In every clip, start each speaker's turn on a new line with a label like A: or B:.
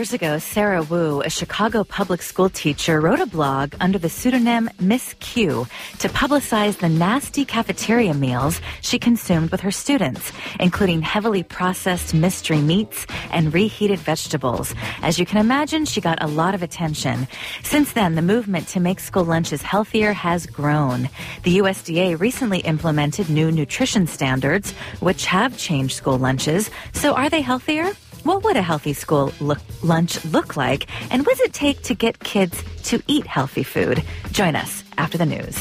A: years ago, Sarah Wu, a Chicago public school teacher, wrote a blog under the pseudonym Miss Q to publicize the nasty cafeteria meals she consumed with her students, including heavily processed mystery meats and reheated vegetables. As you can imagine, she got a lot of attention. Since then, the movement to make school lunches healthier has grown. The USDA recently implemented new nutrition standards, which have changed school lunches. So are they healthier? What would a healthy school lunch look like? And what does it take to get kids to eat healthy food? Join us after the news.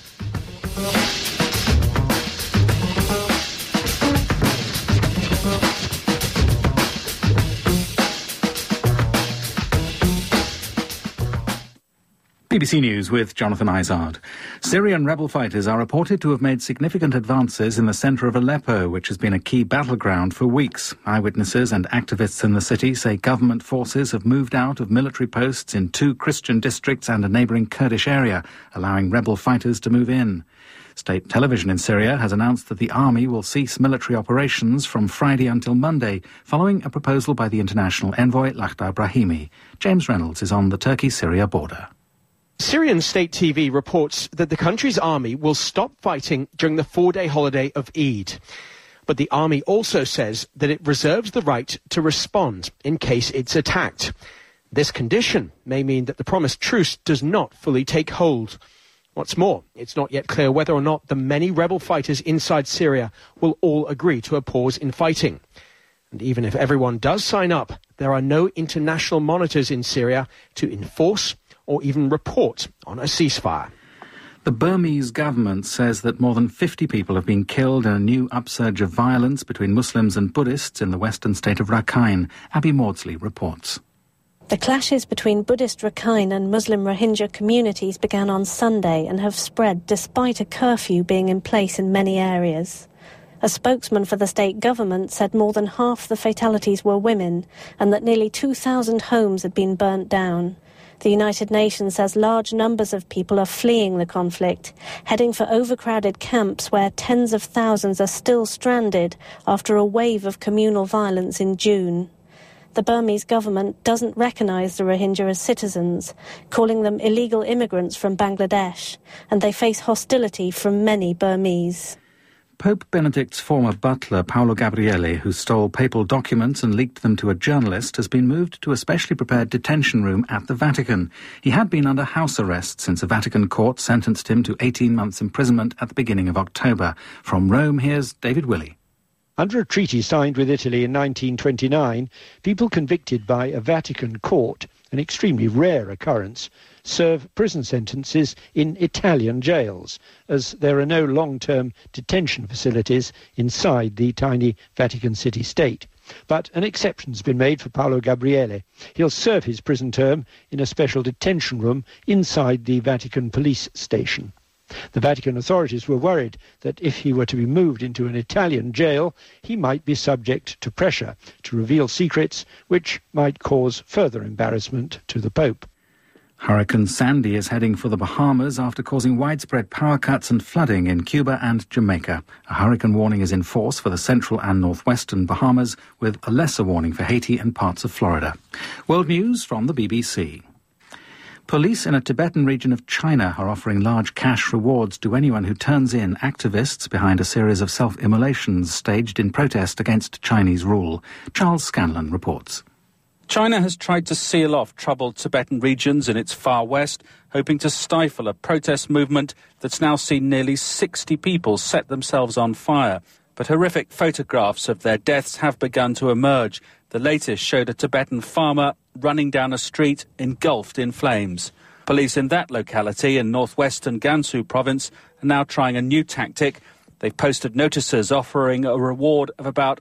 B: BBC News with Jonathan Izard. Syrian rebel fighters are reported to have made significant advances in the centre of Aleppo, which has been a key battleground for weeks. Eyewitnesses and activists in the city say government forces have moved out of military posts in 2 Christian districts and a neighbouring Kurdish area, allowing rebel fighters to move in. State television in Syria has announced that the army will cease military operations from Friday until Monday, following a proposal by the international envoy Lakhdar Brahimi. James Reynolds is on the Turkey-Syria border.
C: Syrian state TV reports that the country's army will stop fighting during the 4-day holiday of Eid. But the army also says that it reserves the right to respond in case it's attacked. This condition may mean that the promised truce does not fully take hold. What's more, it's not yet clear whether or not the many rebel fighters inside Syria will all agree to a pause in fighting. And even if everyone does sign up, there are no international monitors in Syria to enforce or even report on a ceasefire.
B: The Burmese government says that more than 50 people have been killed in a new upsurge of violence between Muslims and Buddhists in the western state of Rakhine. Abby Maudsley reports.
D: The clashes between Buddhist Rakhine and Muslim Rohingya communities began on Sunday and have spread despite a curfew being in place in many areas. A spokesman for the state government said more than half the fatalities were women and that nearly 2,000 homes had been burnt down. The United Nations says large numbers of people are fleeing the conflict, heading for overcrowded camps where tens of thousands are still stranded after a wave of communal violence in June. The Burmese government doesn't recognise the Rohingya as citizens, calling them illegal immigrants from Bangladesh, and they face hostility from many Burmese.
B: Pope Benedict's former butler, Paolo Gabriele, who stole papal documents and leaked them to a journalist, has been moved to a specially prepared detention room at the Vatican. He had been under house arrest since a Vatican court sentenced him to 18 months imprisonment at the beginning of October. From Rome, here's David Willey.
E: Under a treaty signed with Italy in 1929, people convicted by a Vatican court, an extremely rare occurrence, serve prison sentences in Italian jails, as there are no long-term detention facilities inside the tiny Vatican city-state. But an exception's been made for Paolo Gabriele. He'll serve his prison term in a special detention room inside the Vatican police station. The Vatican authorities were worried that if he were to be moved into an Italian jail, he might be subject to pressure to reveal secrets which might cause further embarrassment to the Pope.
B: Hurricane Sandy is heading for the Bahamas after causing widespread power cuts and flooding in Cuba and Jamaica. A hurricane warning is in force for the central and northwestern Bahamas, with a lesser warning for Haiti and parts of Florida. World News from the BBC. Police in a Tibetan region of China are offering large cash rewards to anyone who turns in activists behind a series of self-immolations staged in protest against Chinese rule. Charles Scanlon reports.
F: China has tried to seal off troubled Tibetan regions in its far west, hoping to stifle a protest movement that's now seen nearly 60 people set themselves on fire. But horrific photographs of their deaths have begun to emerge. The latest showed a Tibetan farmer running down a street engulfed in flames. Police in that locality in northwestern Gansu province are now trying a new tactic. They've posted notices offering a reward of about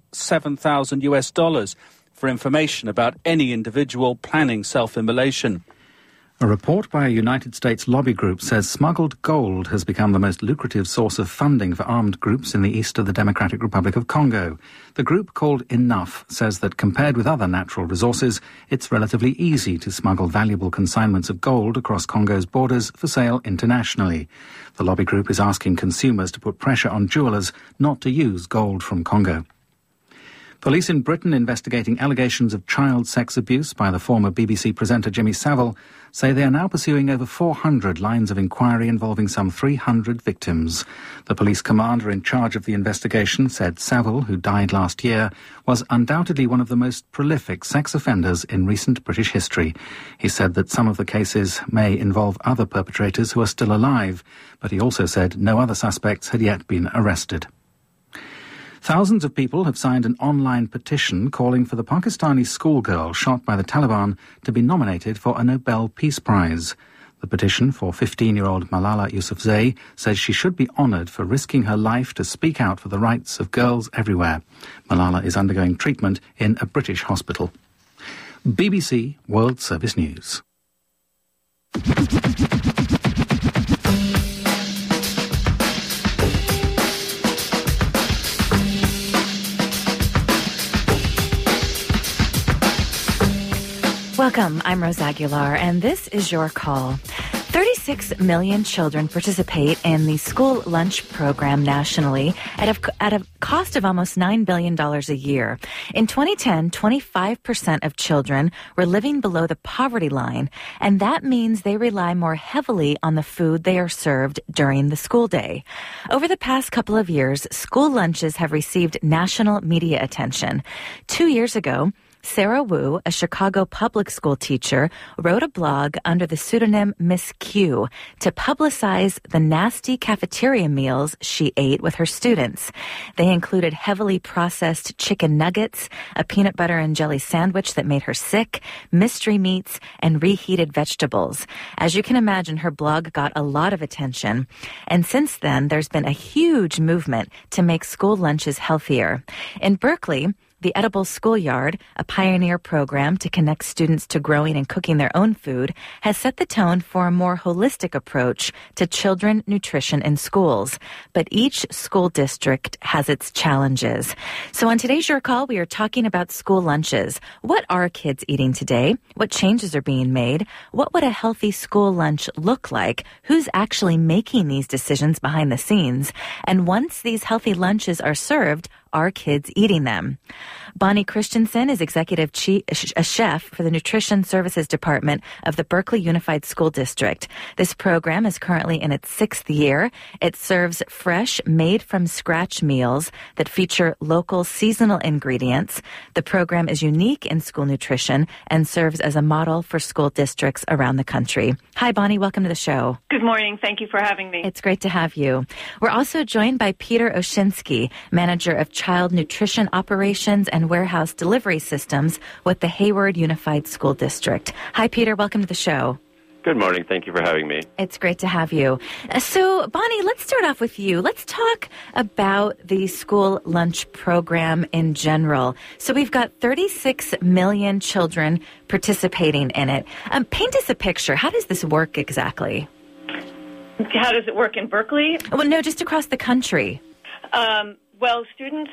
F: $7,000 for information about any individual planning self-immolation.
B: A report by a United States lobby group says smuggled gold has become the most lucrative source of funding for armed groups in the east of the Democratic Republic of Congo. The group, called Enough, says that compared with other natural resources, it's relatively easy to smuggle valuable consignments of gold across Congo's borders for sale internationally. The lobby group is asking consumers to put pressure on jewelers not to use gold from Congo. Police in Britain investigating allegations of child sex abuse by the former BBC presenter Jimmy Savile say they are now pursuing over 400 lines of inquiry involving some 300 victims. The police commander in charge of the investigation said Savile, who died last year, was undoubtedly one of the most prolific sex offenders in recent British history. He said that some of the cases may involve other perpetrators who are still alive, but he also said no other suspects had yet been arrested. Thousands of people have signed an online petition calling for the Pakistani schoolgirl shot by the Taliban to be nominated for a Nobel Peace Prize. The petition for 15-year-old Malala Yousafzai says she should be honoured for risking her life to speak out for the rights of girls everywhere. Malala is undergoing treatment in a British hospital. BBC World Service News.
A: Welcome, I'm Rose Aguilar, and this is Your Call. 36 million children participate in the school lunch program nationally at a cost of almost $9 billion a year. In 2010, 25% of children were living below the poverty line, and that means they rely more heavily on the food they are served during the school day. Over the past couple of years, school lunches have received national media attention. 2 years ago, Sarah Wu, a Chicago public school teacher, wrote a blog under the pseudonym Miss Q to publicize the nasty cafeteria meals she ate with her students. They included heavily processed chicken nuggets, a peanut butter and jelly sandwich that made her sick, mystery meats, and reheated vegetables. As you can imagine, her blog got a lot of attention. And since then, there's been a huge movement to make school lunches healthier. In Berkeley, the Edible Schoolyard, a pioneer program to connect students to growing and cooking their own food, has set the tone for a more holistic approach to children nutrition in schools. But each school district has its challenges. So on today's Your Call, we are talking about school lunches. What are kids eating today? What changes are being made? What would a healthy school lunch look like? Who's actually making these decisions behind the scenes? And once these healthy lunches are served, are kids eating them? Bonnie Christensen is executive chef for the Nutrition Services Department of the Berkeley Unified School District. This program is currently in its 6th year. It serves fresh, made-from-scratch meals that feature local seasonal ingredients. The program is unique in school nutrition and serves as a model for school districts around the country. Hi, Bonnie. Welcome to the show.
G: Good morning. Thank you for having me.
A: It's great to have you. We're also joined by Peter Oshinsky, manager of Child Nutrition Operations and Warehouse Delivery Systems with the Hayward Unified School District. Hi, Peter. Welcome to the show.
H: Good morning. Thank you for having me.
A: It's great to have you. So, Bonnie, let's start off with you. Let's talk about the school lunch program in general. So we've got 36 million children participating in it. Paint us a picture. How does this work exactly?
G: How does it work in Berkeley?
A: Well, no, just across the country.
G: Well, students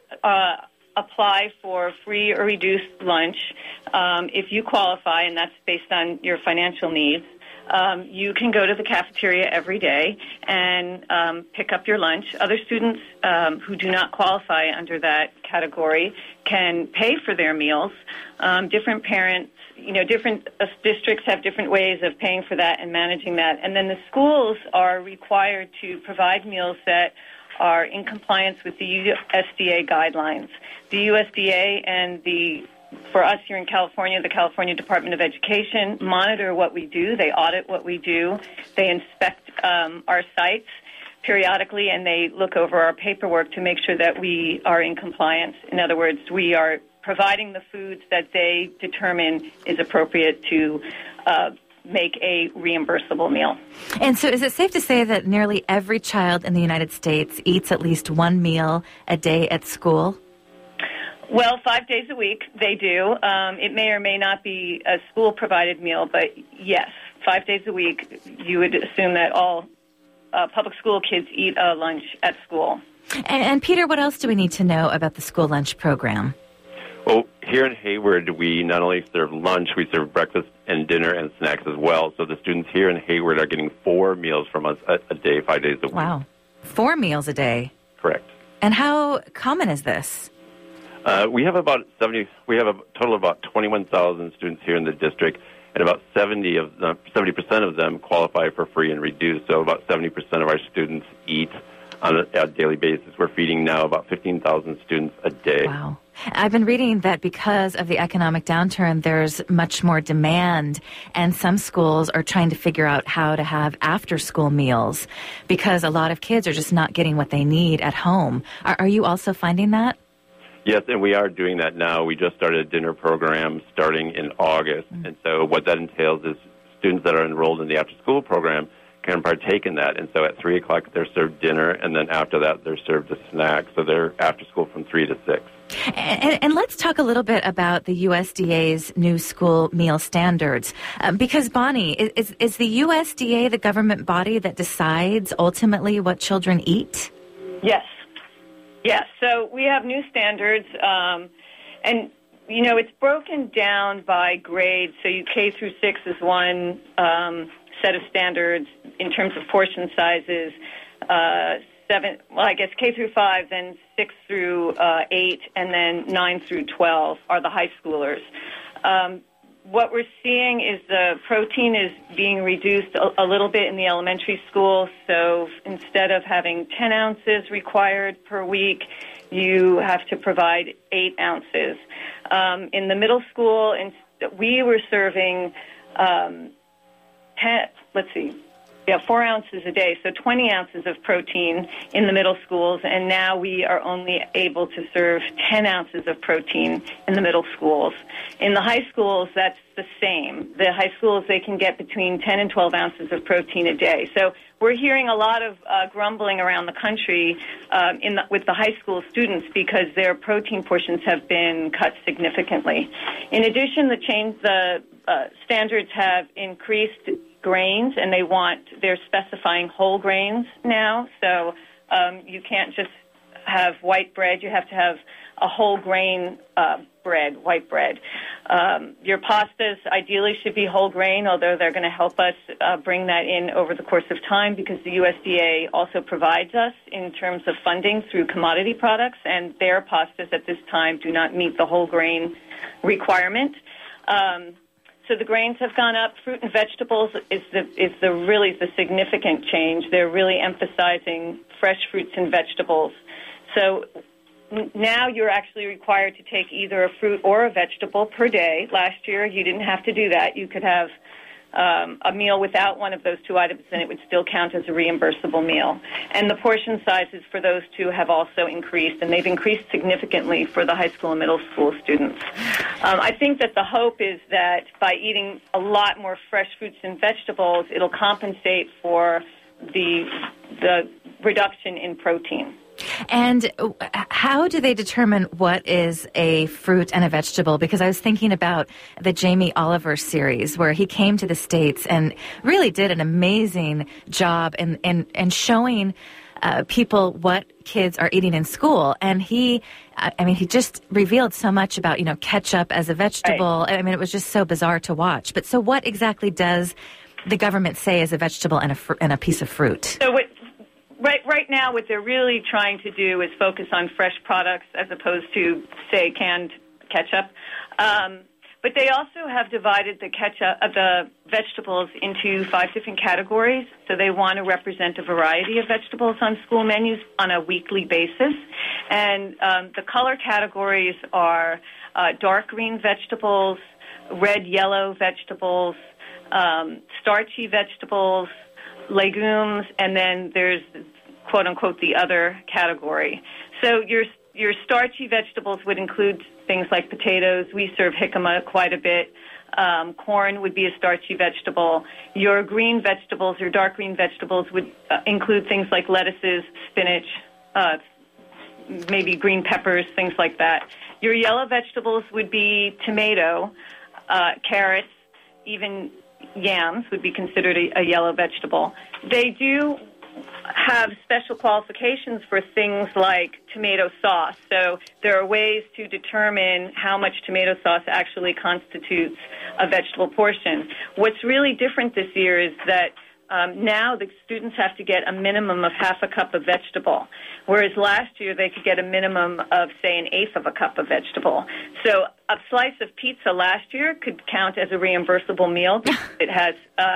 G: apply for free or reduced lunch. If you qualify, and that's based on your financial needs, you can go to the cafeteria every day and pick up your lunch. Other students who do not qualify under that category can pay for their meals. Different parents, different districts have different ways of paying for that and managing that. And then the schools are required to provide meals that are in compliance with the USDA guidelines. The USDA and for us here in California, the California Department of Education monitor what we do. They audit what we do. They inspect our sites periodically, and they look over our paperwork to make sure that we are in compliance. In other words, we are providing the foods that they determine is appropriate to make a reimbursable meal.
A: And so is it safe to say that nearly every child in the United States eats at least one meal a day at school?
G: Well, 5 days a week they do. It may or may not be a school-provided meal, but yes, 5 days a week you would assume that all public school kids eat a lunch at school.
A: And Peter, what else do we need to know about the school lunch program?
H: Well, here in Hayward, we not only serve lunch, we serve breakfast and dinner and snacks as well. So the students here in Hayward are getting 4 meals from us a day, 5 days a week.
A: Wow. 4 meals a day?
H: Correct.
A: And how common is this?
H: We have about 70. We have a total of about 21,000 students here in the district, and about 70% of them qualify for free and reduced. So about 70% of our students eat on a daily basis. We're feeding now about 15,000 students a day.
A: Wow. I've been reading that because of the economic downturn, there's much more demand, and some schools are trying to figure out how to have after-school meals because a lot of kids are just not getting what they need at home. Are you also finding that?
H: Yes, and we are doing that now. We just started a dinner program starting in August, and so what that entails is students that are enrolled in the after-school program can partake in that. And so at 3 o'clock, they're served dinner, and then after that, they're served a snack. So they're after school from 3 to 6.
A: And let's talk a little bit about the USDA's new school meal standards. Because, Bonnie, is the USDA the government body that decides ultimately what children eat?
G: Yes. Yes. So we have new standards, and you know, it's broken down by grade. So K through 6 is one set of standards in terms of portion sizes. K through 5, then 6 through 8, and then 9 through 12 are the high schoolers. What we're seeing is the protein is being reduced a little bit in the elementary school. So instead of having 10 ounces required per week, you have to provide 8 ounces. In the middle school, we were serving 4 ounces a day, so 20 ounces of protein in the middle schools, and now we are only able to serve 10 ounces of protein in the middle schools. In the high schools, that's the same. The high schools, they can get between 10 and 12 ounces of protein a day. So we're hearing a lot of grumbling around the country with the high school students because their protein portions have been cut significantly. In addition, the standards have increased grains, and they're specifying whole grains now. So you can't just have white bread. You have to have a whole grain bread, white bread. Your pastas ideally should be whole grain, although they're going to help us bring that in over the course of time because the USDA also provides us in terms of funding through commodity products, and their pastas at this time do not meet the whole grain requirement. So the grains have gone up. Fruit and vegetables is really the significant change. They're really emphasizing fresh fruits and vegetables. So now you're actually required to take either a fruit or a vegetable per day. Last year you didn't have to do that. You could have a meal without one of those two items, and it would still count as a reimbursable meal. And the portion sizes for those two have also increased, and they've increased significantly for the high school and middle school students. I think that the hope is that by eating a lot more fresh fruits and vegetables, it'll compensate for the reduction in protein.
A: And how do they determine what is a fruit and a vegetable? Because I was thinking about the Jamie Oliver series where he came to the States and really did an amazing job in showing people what kids are eating in school. And he just revealed so much about, ketchup as a vegetable. Right. I mean, it was just so bizarre to watch. But so what exactly does the government say is a vegetable and a piece of fruit?
G: So Right now, what they're really trying to do is focus on fresh products as opposed to, say, canned ketchup. But they also have divided the vegetables into 5 different categories. So they want to represent a variety of vegetables on school menus on a weekly basis. And the color categories are dark green vegetables, red, yellow vegetables, starchy vegetables, legumes, and then there's, quote-unquote, the other category. So your starchy vegetables would include things like potatoes. We serve jicama quite a bit. Corn would be a starchy vegetable. Your green vegetables, your dark green vegetables, would include things like lettuces, spinach, maybe green peppers, things like that. Your yellow vegetables would be tomato, carrots, even yams would be considered a yellow vegetable. They do have special qualifications for things like tomato sauce. So there are ways to determine how much tomato sauce actually constitutes a vegetable portion. What's really different this year is that Now the students have to get a minimum of half a cup of vegetable, whereas last year they could get a minimum of, say, an eighth of a cup of vegetable. So a slice of pizza last year could count as a reimbursable meal. It has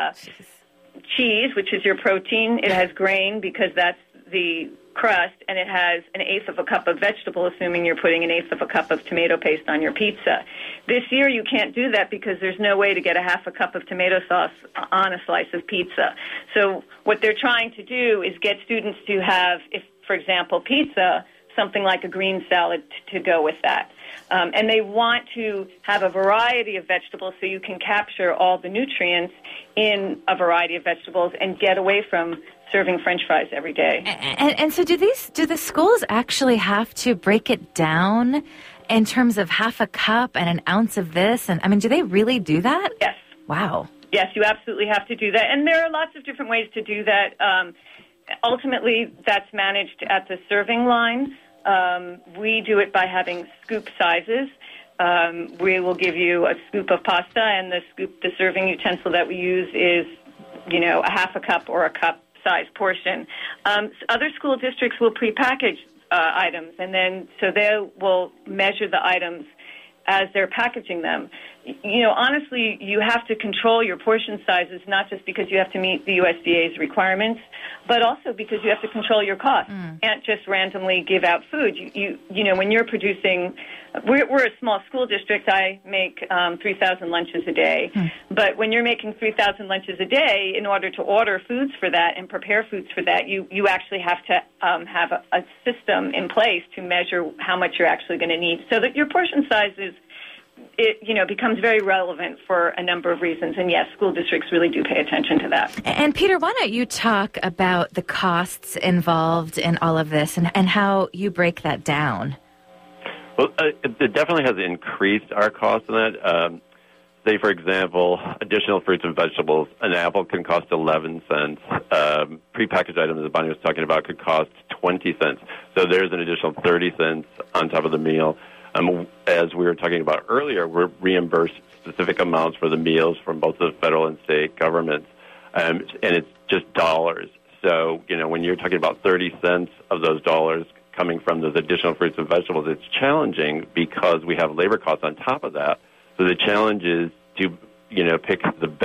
G: cheese, which is your protein. It has grain because that's the crust, and it has an eighth of a cup of vegetable, assuming you're putting an eighth of a cup of tomato paste on your pizza. This year you can't do that because there's no way to get a half a cup of tomato sauce on a slice of pizza. So what they're trying to do is get students to have, if, for example, pizza, something like a green salad to go with that. And they want to have a variety of vegetables so you can capture all the nutrients in a variety of vegetables and get away from serving French fries every day.
A: And so do the schools actually have to break it down in terms of half a cup and an ounce of this? And I mean, do they really do that?
G: Yes.
A: Wow.
G: Yes, you absolutely have to do that. And there are lots of different ways to do that. Ultimately, that's managed at the serving line. We do it by having scoop sizes. We will give you a scoop of pasta, and the serving utensil that we use is, a half a cup or a cup size portion. Other school districts will prepackage items, and then so they will measure the items as they're packaging them. Honestly, you have to control your portion sizes, not just because you have to meet the USDA's requirements, but also because you have to control your costs. You can't just randomly give out food. When you're producing, we're a small school district. I make 3,000 lunches a day. But when you're making 3,000 lunches a day, in order to order foods for that and prepare foods for that, you actually have to have a system in place to measure how much you're actually going to need, so that your portion sizes, it becomes very relevant for a number of reasons. And yes, school districts really do pay attention to that.
A: And Peter, why don't you talk about the costs involved in all of this and how you break that down?
H: Well, it definitely has increased our costs in that. Say, for example, additional fruits and vegetables. An apple can cost 11 cents. Prepackaged items, as Bonnie was talking about, could cost 20 cents. So there's an additional 30 cents on top of the meal. As we were talking about earlier, we're reimbursed specific amounts for the meals from both the federal and state governments, and it's just dollars. So, when you're talking about 30 cents of those dollars coming from those additional fruits and vegetables, it's challenging because we have labor costs on top of that. So the challenge is to, pick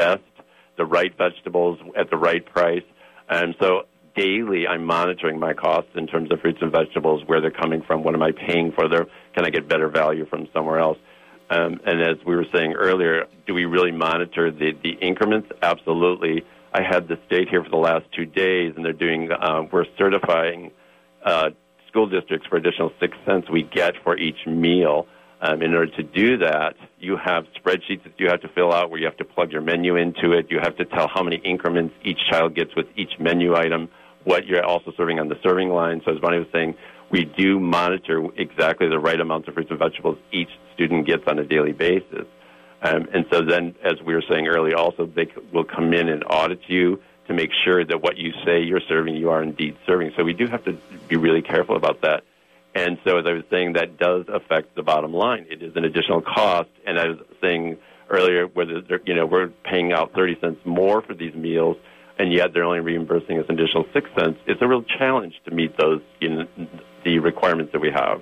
H: the right vegetables at the right price. And so daily I'm monitoring my costs in terms of fruits and vegetables, where they're coming from, what am I paying for them, can I get better value from somewhere else? And as we were saying earlier, do we really monitor the increments? Absolutely. I had the state here for the last 2 days, and they're doing, we're certifying school districts for additional 6 cents we get for each meal. In order to do that, you have spreadsheets that you have to fill out where you have to plug your menu into it. You have to tell how many increments each child gets with each menu item, what you're also serving on the serving line. So as Bonnie was saying, we do monitor exactly the right amounts of fruits and vegetables each student gets on a daily basis. And so then, as we were saying earlier, also they will come in and audit you to make sure that what you say you're serving, you are indeed serving. So we do have to be really careful about that. And so, as I was saying, that does affect the bottom line. It is an additional cost. And I was saying earlier, whether we're paying out 30 cents more for these meals, and yet they're only reimbursing us an additional 6 cents. It's a real challenge to meet those the requirements that we have.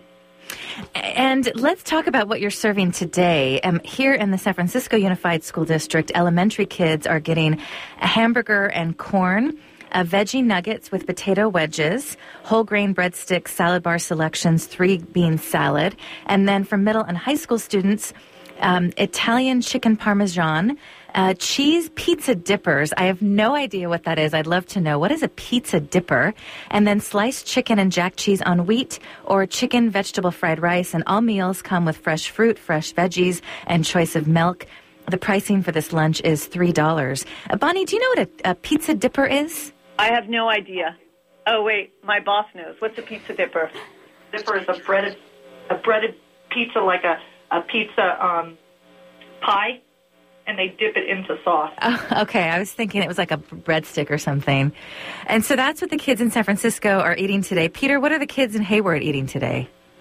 A: And let's talk about what you're serving today. Here in the San Francisco Unified School District, elementary kids are getting a hamburger and corn, veggie nuggets with potato wedges, whole grain breadsticks, salad bar selections, 3-bean salad. And then for middle and high school students, Italian chicken parmesan, cheese pizza dippers. I have no idea what that is. I'd love to know. What is a pizza dipper? And then sliced chicken and jack cheese on wheat, or chicken vegetable fried rice. And all meals come with fresh fruit, fresh veggies, and choice of milk. The pricing for this lunch is $3. Bonnie, do you know what a pizza dipper is?
G: I have no idea. Oh, wait, my boss knows. What's a pizza dipper? Dipper is a breaded pizza, like a pizza pie, and they dip it into sauce.
A: Oh, okay, I was thinking it was like a breadstick or something. And so that's what the kids in San Francisco are eating today. Peter, what are the kids in Hayward eating today?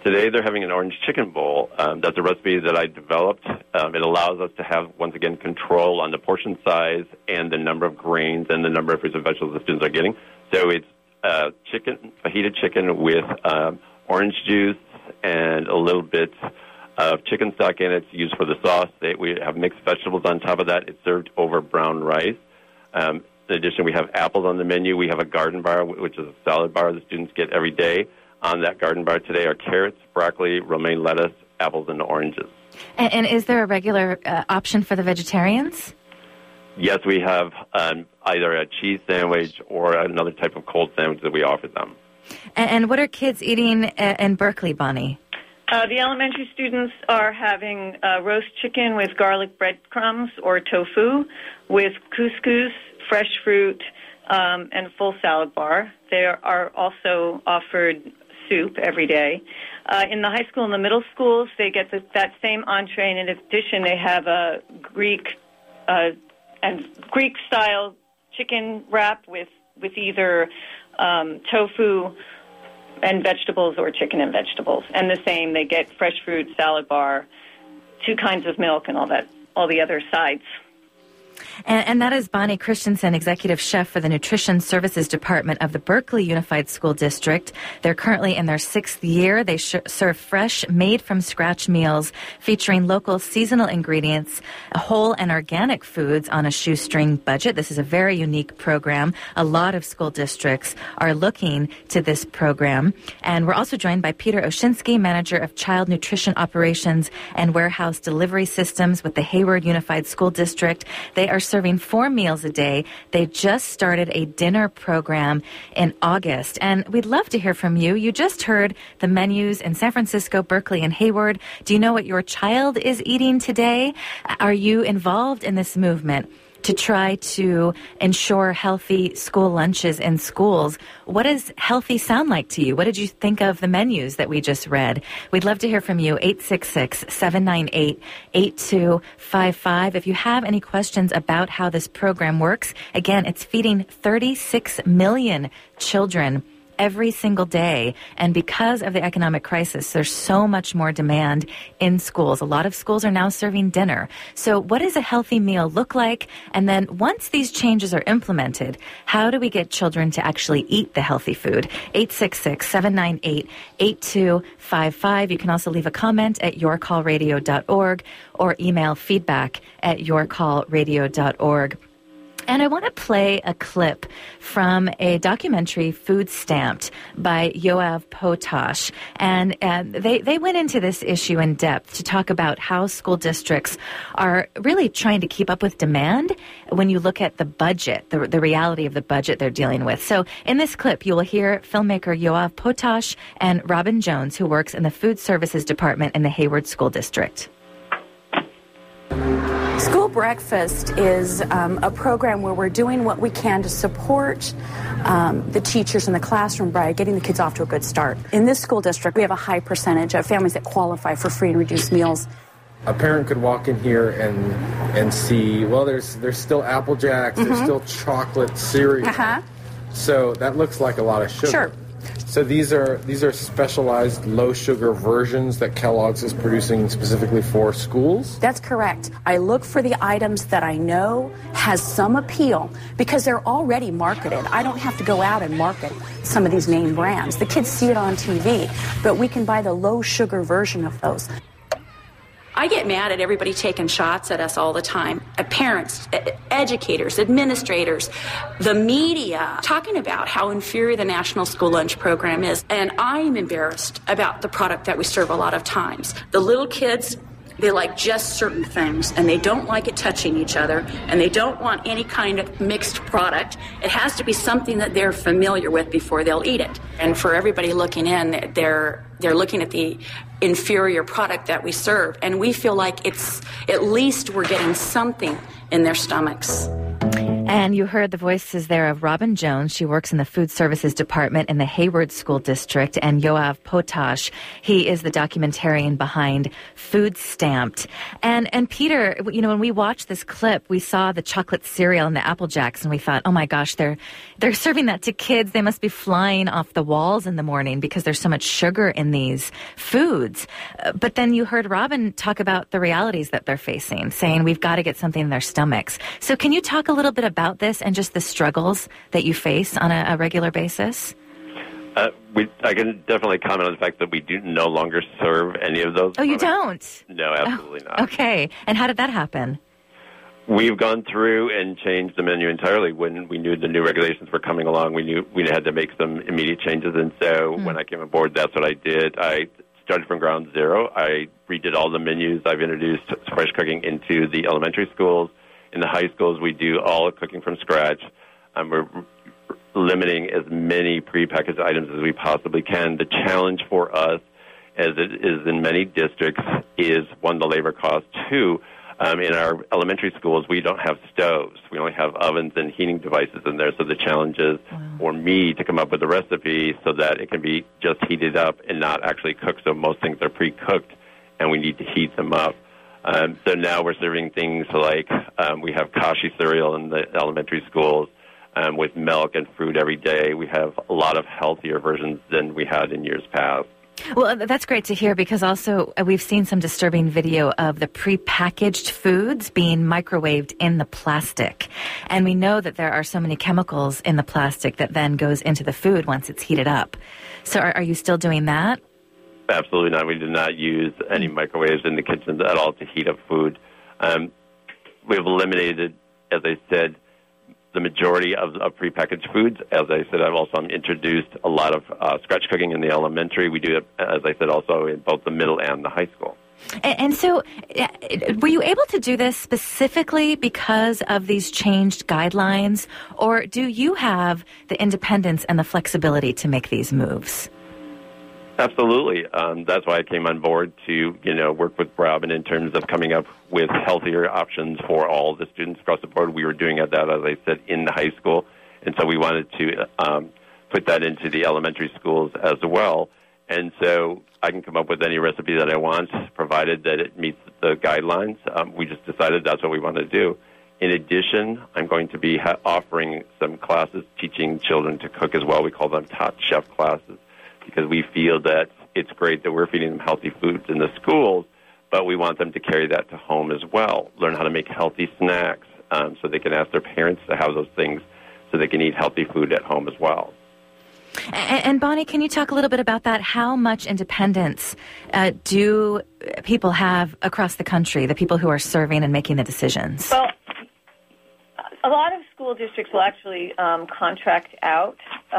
H: Today they're having an orange chicken bowl. That's a recipe that I developed. It allows us to have, once again, control on the portion size and the number of grains and the number of fruits and vegetables the students are getting. So it's fajita chicken with orange juice and a little bit of chicken stock in it. It's used for the sauce. We have mixed vegetables on top of that. It's served over brown rice. In addition, we have apples on the menu. We have a garden bar, which is a salad bar the students get every day. On that garden bar today are carrots, broccoli, romaine lettuce, apples, and oranges.
A: And is there a regular option for the vegetarians?
H: Yes, we have either a cheese sandwich or another type of cold sandwich that we offer them.
A: And what are kids eating in Berkeley, Bonnie?
G: The elementary students are having roast chicken with garlic breadcrumbs or tofu with couscous, fresh fruit, and full salad bar. They are also offered soup every day. In the high school and the middle schools, they get that same entree, and in addition, they have a Greek-style chicken wrap with either tofu and vegetables or chicken and vegetables. And the same, they get fresh fruit, salad bar, 2 kinds of milk, and all the other sides.
A: And that is Bonnie Christensen, Executive Chef for the Nutrition Services Department of the Berkeley Unified School District. They're currently in their 6th year. They serve fresh, made-from-scratch meals featuring local seasonal ingredients, whole and organic foods on a shoestring budget. This is a very unique program. A lot of school districts are looking to this program. And we're also joined by Peter Oshinsky, Manager of Child Nutrition Operations and Warehouse Delivery Systems with the Hayward Unified School District. They are serving 4 meals a day. They just started a dinner program in August. And we'd love to hear from you. You just heard the menus in San Francisco, Berkeley, and Hayward. Do you know what your child is eating today? Are you involved in this movement to try to ensure healthy school lunches in schools? What does healthy sound like to you? What did you think of the menus that we just read? We'd love to hear from you, 866-798-8255. If you have any questions about how this program works, again, it's feeding 36 million children every single day. And because of the economic crisis, there's so much more demand in schools. A lot of schools are now serving dinner. So what does a healthy meal look like? And then once these changes are implemented, how do we get children to actually eat the healthy food? 866-798-8255. You can also leave a comment at yourcallradio.org or email feedback@yourcallradio.org. And I want to play a clip from a documentary, Food Stamped, by Yoav Potash. And they went into this issue in depth to talk about how school districts are really trying to keep up with demand when you look at the budget, the reality of the budget they're dealing with. So in this clip, you will hear filmmaker Yoav Potash and Robin Jones, who works in the Food Services Department in the Hayward School District.
I: School Breakfast is a program where we're doing what we can to support the teachers in the classroom by getting the kids off to a good start. In this school district, we have a high percentage of families that qualify for free and reduced meals.
J: A parent could walk in here and see, well, there's still Apple Jacks, there's still chocolate cereal. So that looks like a lot of sugar.
I: Sure.
J: So these are specialized low-sugar versions that Kellogg's is producing specifically for schools?
I: That's correct. I look for the items that I know has some appeal because they're already marketed. I don't have to go out and market some of these name brands. The kids see it on TV, but we can buy the low-sugar version of those.
K: I get mad at everybody taking shots at us all the time. Parents, educators, administrators, the media, talking about how inferior the National School Lunch Program is. And I'm embarrassed about the product that we serve a lot of times. The little kids, they like just certain things, and they don't like it touching each other, and they don't want any kind of mixed product. It has to be something that they're familiar with before they'll eat it. And for everybody looking in, they're looking at the inferior product that we serve, and we feel like it's at least we're getting something in their stomachs.
A: And you heard the voices there of Robin Jones. She works in the Food Services Department in the Hayward School District, and Yoav Potash. He is the documentarian behind Food Stamped. And Peter, when we watched this clip, we saw the chocolate cereal and the Apple Jacks, and we thought, oh my gosh, they're serving that to kids. They must be flying off the walls in the morning because there's so much sugar in these foods. But then you heard Robin talk about the realities that they're facing, saying we've got to get something in their stomachs. So can you talk a little bit about this and just the struggles that you face on a regular basis?
H: I can definitely comment on the fact that we do no longer serve any of those.
A: Oh, you don't?
H: No, absolutely not.
A: Okay. And how did that happen?
H: We've gone through and changed the menu entirely. When we knew the new regulations were coming along, we knew we had to make some immediate changes. And so when I came aboard, that's what I did. I started from ground zero. I redid all the menus. I've introduced fresh cooking into the elementary schools. In the high schools, we do all cooking from scratch. We're limiting as many prepackaged items as we possibly can. The challenge for us, as it is in many districts, is, one, the labor cost. Two, in our elementary schools, we don't have stoves. We only have ovens and heating devices in there. So the challenge is for me to come up with a recipe so that it can be just heated up and not actually cooked. So most things are pre-cooked, and we need to heat them up. So now we're serving things like we have kashi cereal in the elementary schools with milk and fruit every day. We have a lot of healthier versions than we had in years past.
A: Well, that's great to hear, because also we've seen some disturbing video of the prepackaged foods being microwaved in the plastic. And we know that there are so many chemicals in the plastic that then goes into the food once it's heated up. So are you still doing that?
H: Absolutely not. We do not use any microwaves in the kitchen at all to heat up food. We've eliminated, as I said, the majority of prepackaged foods. As I said, I've also introduced a lot of scratch cooking in the elementary. We do it, as I said, also in both the middle and the high school.
A: And so were you able to do this specifically because of these changed guidelines, or do you have the independence and the flexibility to make these moves?
H: Absolutely. That's why I came on board to, work with Robin in terms of coming up with healthier options for all the students across the board. We were doing that, as I said, in the high school, and so we wanted to put that into the elementary schools as well. And so I can come up with any recipe that I want, provided that it meets the guidelines. We just decided that's what we want to do. In addition, I'm going to be offering some classes teaching children to cook as well. We call them Top Chef classes, because we feel that it's great that we're feeding them healthy foods in the schools, but we want them to carry that to home as well, learn how to make healthy snacks so they can ask their parents to have those things so they can eat healthy food at home as well.
A: And Bonnie, can you talk a little bit about that? How much independence do people have across the country, the people who are serving and making the decisions?
G: Well, a lot of school districts will actually contract out.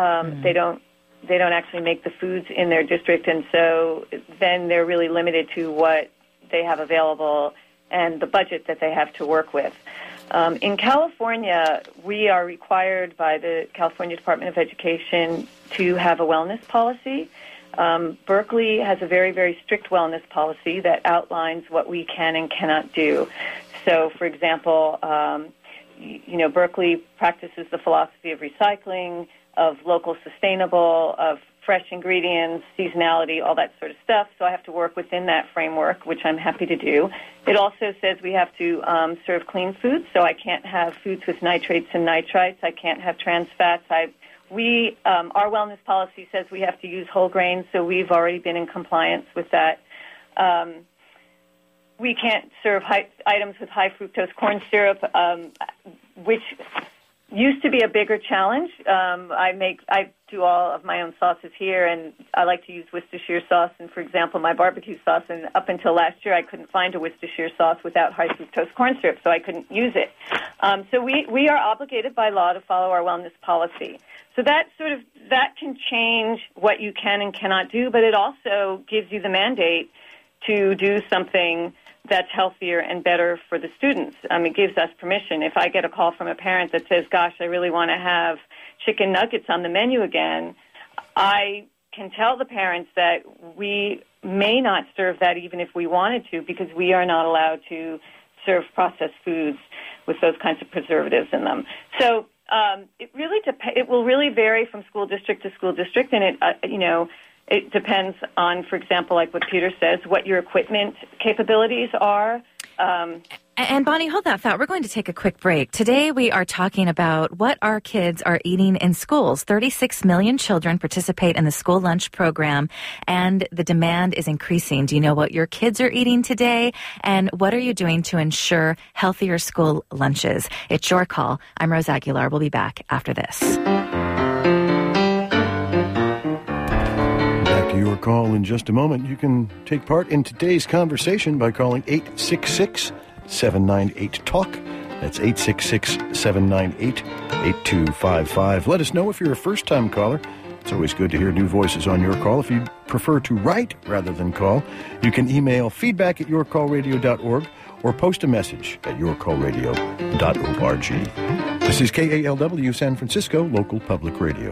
G: They don't actually make the foods in their district, and so then they're really limited to what they have available and the budget that they have to work with. In California, we are required by the California Department of Education to have a wellness policy. Berkeley has a very, very strict wellness policy that outlines what we can and cannot do. So, for example, Berkeley practices the philosophy of recycling, of local sustainable, of fresh ingredients, seasonality, all that sort of stuff. So I have to work within that framework, which I'm happy to do. It also says we have to serve clean foods, so I can't have foods with nitrates and nitrites. I can't have trans fats. Our wellness policy says we have to use whole grains, so we've already been in compliance with that. We can't serve items with high fructose corn syrup, which used to be a bigger challenge. I do all of my own sauces here, and I like to use Worcestershire sauce. And, for example, my barbecue sauce, and up until last year I couldn't find a Worcestershire sauce without high fructose corn syrup, so I couldn't use it. So we are obligated by law to follow our wellness policy. So that can change what you can and cannot do, but it also gives you the mandate to do something that's healthier and better for the students. It gives us permission. If I get a call from a parent that says, gosh, I really want to have chicken nuggets on the menu again, I can tell the parents that we may not serve that even if we wanted to, because we are not allowed to serve processed foods. with those kinds of preservatives in them. So it will really vary from school district to school district, and it depends on, for example, like what Peter says, what your equipment capabilities are.
A: And Bonnie, hold that thought. We're going to take a quick break. Today we are talking about what our kids are eating in schools. 36 million children participate in the school lunch program, and the demand is increasing. Do you know what your kids are eating today? And what are you doing to ensure healthier school lunches? It's your call. I'm Rose Aguilar. We'll be back after this.
L: Back to your call in just a moment. You can take part in today's conversation by calling 866-798-TALK. That's 866-798-8255. Let us know if you're a first-time caller. It's always good to hear new voices on your call. If you prefer to write rather than call, you can email feedback@yourcallradio.org or post a message at yourcallradio.org. This is KALW San Francisco Local Public Radio.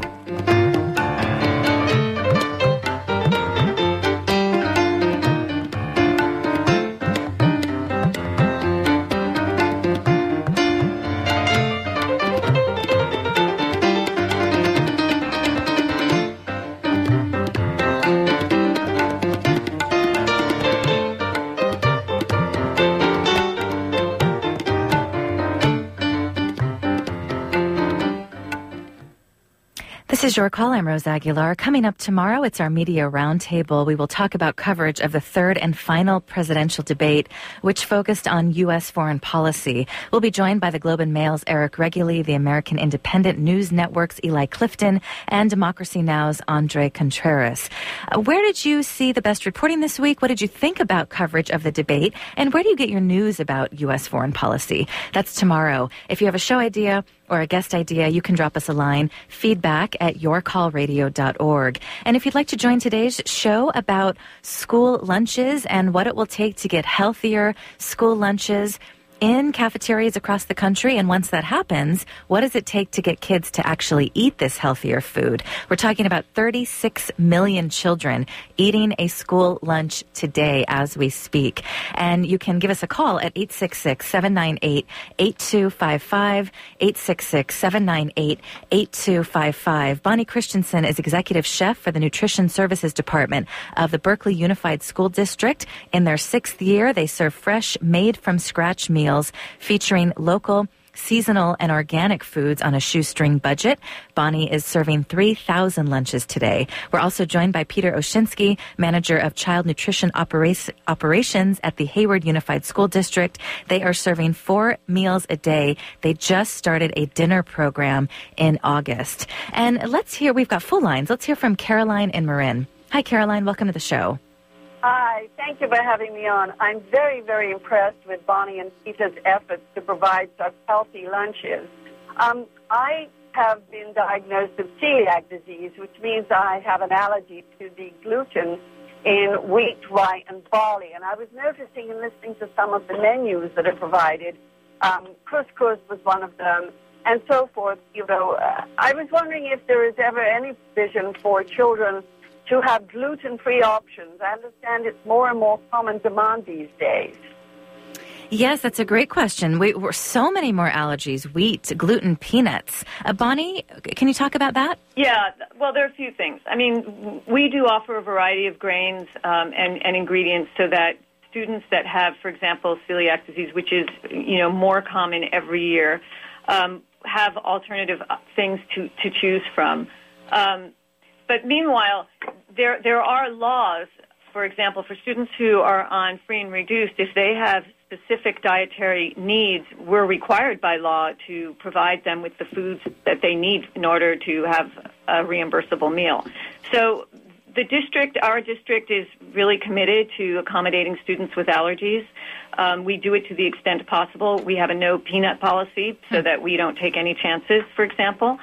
A: This is Your Call. I'm Rose Aguilar. Coming up tomorrow, it's our Media Roundtable. We will talk about coverage of the third and final presidential debate, which focused on U.S. foreign policy. We'll be joined by the Globe and Mail's Eric Reguli, the American Independent News Network's Eli Clifton, and Democracy Now!'s Andre Contreras. Where did you see the best reporting this week? What did you think about coverage of the debate? And where do you get your news about U.S. foreign policy? That's tomorrow. If you have a show idea or a guest idea, you can drop us a line, feedback@yourcallradio.org. And if you'd like to join today's show about school lunches and what it will take to get healthier school lunches in cafeterias across the country, and once that happens, what does it take to get kids to actually eat this healthier food? We're talking about 36 million children eating a school lunch today as we speak. And you can give us a call at 866-798-8255, 866-798-8255. Bonnie Christensen is executive chef for the Nutrition Services Department of the Berkeley Unified School District. In their 6th year, they serve fresh, made-from-scratch meals featuring local, seasonal, and organic foods on a shoestring budget. Bonnie is serving 3,000 lunches today. We're also joined by Peter Oshinsky, manager of child nutrition operations at the Hayward Unified School District. They are serving 4 meals a day. They just started a dinner program in August. And we've got full lines. Let's hear from Caroline in Marin. Hi, Caroline. Welcome to the show.
M: Hi, thank you for having me on. I'm very, very impressed with Bonnie and Peter's efforts to provide such healthy lunches. I have been diagnosed with celiac disease, which means I have an allergy to the gluten in wheat, rye, and barley. And I was noticing and listening to some of the menus that are provided. Couscous was one of them, and so forth. I was wondering if there is ever any vision for children to have gluten-free options. I understand it's more and more common demand these days.
A: Yes, that's a great question. We're so many more allergies: wheat, gluten, peanuts. Bonnie, can you talk about that?
G: Yeah, well, there are a few things. I mean, we do offer a variety of grains and ingredients so that students that have, for example, celiac disease, which is more common every year, have alternative things to choose from. But meanwhile, there are laws, for example, for students who are on free and reduced, if they have specific dietary needs, we're required by law to provide them with the foods that they need in order to have a reimbursable meal. So our district is really committed to accommodating students with allergies. We do it to the extent possible. We have a no peanut policy so that we don't take any chances, for example.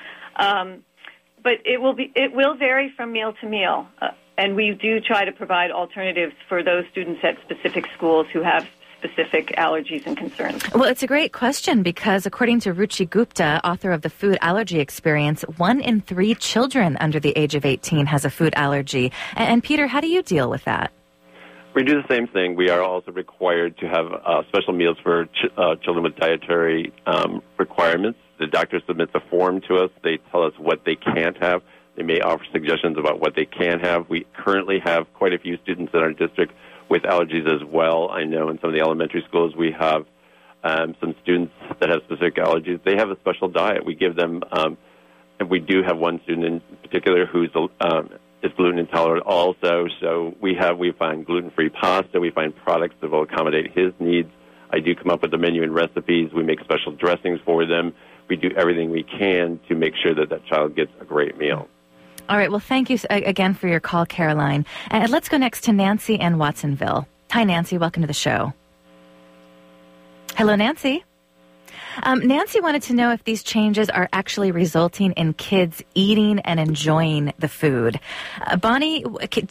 G: But it will vary from meal to meal, and we do try to provide alternatives for those students at specific schools who have specific allergies and concerns.
A: Well, it's a great question because according to Ruchi Gupta, author of The Food Allergy Experience, 1 in 3 children under the age of 18 has a food allergy. And Peter, how do you deal with that?
H: We do the same thing. We are also required to have special meals for children with dietary requirements. The doctor submits a form to us. They tell us what they can't have. They may offer suggestions about what they can have. We currently have quite a few students in our district with allergies as well. I know in some of the elementary schools we have some students that have specific allergies. They have a special diet. We give them, and we do have one student in particular who's is gluten intolerant also. So we find gluten-free pasta. We find products that will accommodate his needs. I do come up with the menu and recipes. We make special dressings for them. We do everything we can to make sure that that child gets a great meal.
A: All right. Well, thank you again for your call, Caroline. And let's go next to Nancy in Watsonville. Hi, Nancy. Welcome to the show. Hello, Nancy. Nancy wanted to know if these changes are actually resulting in kids eating and enjoying the food. Bonnie,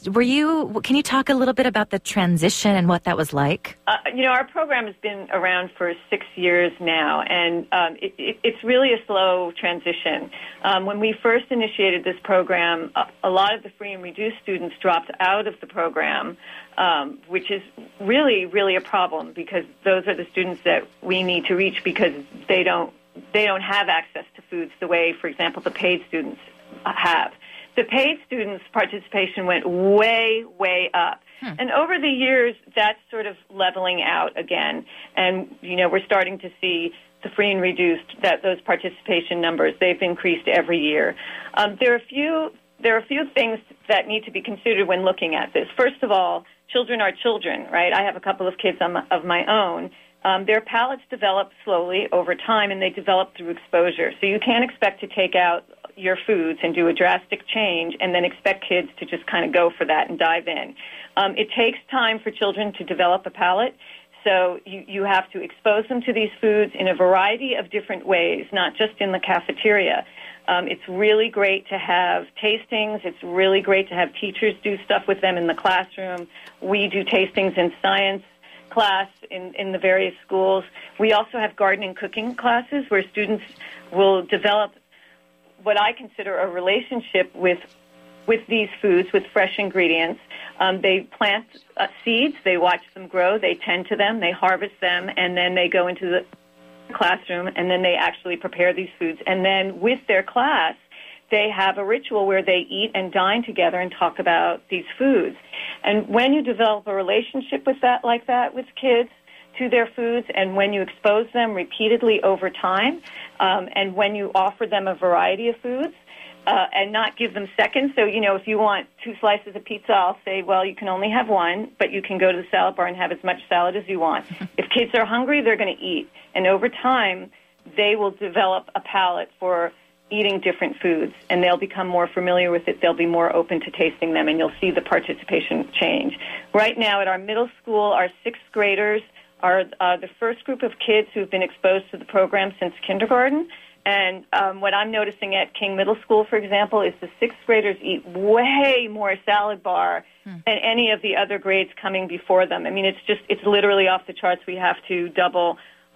A: can you talk a little bit about the transition and what that was like?
G: Our program has been around for 6 years now, and it's really a slow transition. When we first initiated this program, a lot of the free and reduced students dropped out of the program, which is really, really a problem because those are the students that we need to reach because they don't have access to foods the way, for example, the paid students have. The paid students' participation went way, way up. And over the years, that's sort of leveling out again. And, we're starting to see the free and reduced, that those participation numbers, they've increased every year. There are a few things that need to be considered when looking at this. First of all, children are children, right? I have a couple of kids of my own. Their palates develop slowly over time, and they develop through exposure. So you can't expect to take out your foods and do a drastic change and then expect kids to just kind of go for that and dive in. It takes time for children to develop a palate, so you have to expose them to these foods in a variety of different ways, not just in the cafeteria. It's really great to have tastings. It's really great to have teachers do stuff with them in the classroom. We do tastings in science class in the various schools. We also have gardening cooking classes where students will develop what I consider a relationship with these foods, with fresh ingredients. They plant seeds, they watch them grow, they tend to them, they harvest them, and then they go into the classroom, and then they actually prepare these foods. And then with their class, they have a ritual where they eat and dine together and talk about these foods. And when you develop a relationship with that, like that, with kids to their foods, and when you expose them repeatedly over time, and when you offer them a variety of foods, and not give them seconds. So, if you want 2 slices of pizza, I'll say, well, you can only have 1, but you can go to the salad bar and have as much salad as you want. If kids are hungry, they're going to eat. And over time, they will develop a palate for eating different foods, and they'll become more familiar with it. They'll be more open to tasting them, and you'll see the participation change. Right now at our middle school, our 6th graders are the first group of kids who've been exposed to the program since kindergarten. And what I'm noticing at King Middle School, for example, is the 6th graders eat way more salad bar than any of the other grades coming before them. I mean, it's literally off the charts. We have to double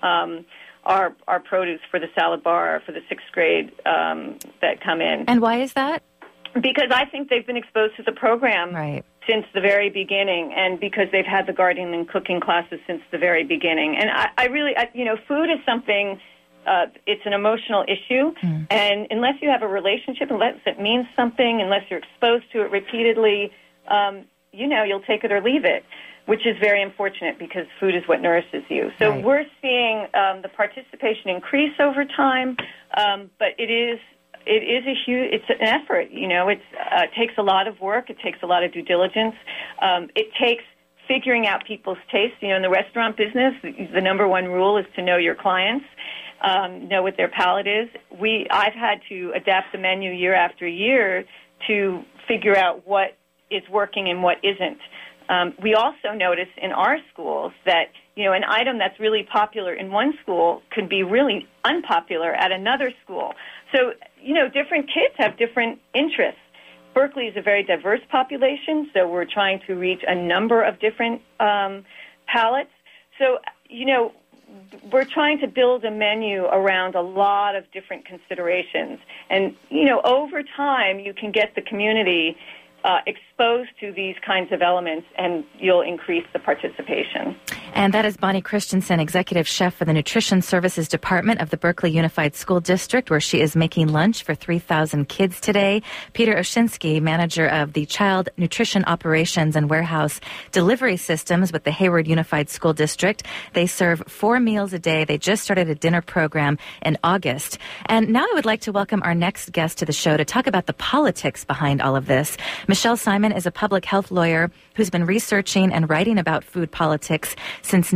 G: our produce for the salad bar for the 6th grade that come in.
A: And why is that?
G: Because I think they've been exposed to the program since the very beginning, and because they've had the gardening and cooking classes since the very beginning. And I really, food is something. It's an emotional issue, and unless you have a relationship, unless it means something, unless you're exposed to it repeatedly, you'll take it or leave it, which is very unfortunate because food is what nourishes you. So we're seeing the participation increase over time, but it is it's an effort. It takes a lot of work. It takes a lot of due diligence. It takes figuring out people's tastes. In the restaurant business, the number one rule is to know your clients. Know what their palate is. I've had to adapt the menu year after year to figure out what is working and what isn't. We also notice in our schools that, an item that's really popular in one school could be really unpopular at another school. So, different kids have different interests. Berkeley is a very diverse population, so we're trying to reach a number of different palates. So, we're trying to build a menu around a lot of different considerations. And, over time, you can get the community exposed exposed to these kinds of elements, and you'll increase the participation.
A: And that is Bonnie Christensen, Executive Chef for the Nutrition Services Department of the Berkeley Unified School District, where she is making lunch for 3,000 kids today. Peter Oshinsky, Manager of the Child Nutrition Operations and Warehouse Delivery Systems with the Hayward Unified School District. They serve 4 meals a day. They just started a dinner program in August. And now I would like to welcome our next guest to the show to talk about the politics behind all of this. Michelle Simon is a public health lawyer who's been researching and writing about food politics since